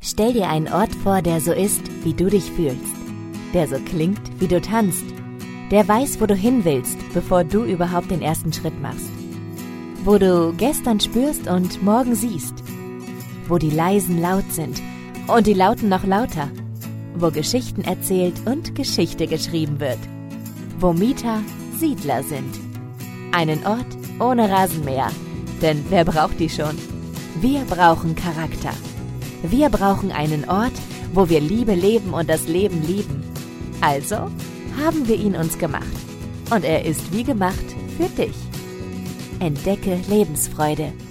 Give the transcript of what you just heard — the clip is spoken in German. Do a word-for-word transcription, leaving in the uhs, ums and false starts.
Stell dir einen Ort vor, der so ist, wie du dich fühlst, der so klingt, wie du tanzt, der weiß, wo du hin willst, bevor du überhaupt den ersten Schritt machst, wo du gestern spürst und morgen siehst, wo die Leisen laut sind und die Lauten noch lauter, wo Geschichten erzählt und Geschichte geschrieben wird, wo Mieter Siedler sind. Einen Ort ohne Rasenmäher, denn wer braucht die schon? Wir brauchen Charakter. Wir brauchen einen Ort, wo wir Liebe leben und das Leben lieben. Also haben wir ihn uns gemacht. Und er ist wie gemacht für dich. Entdecke Lebensfreude.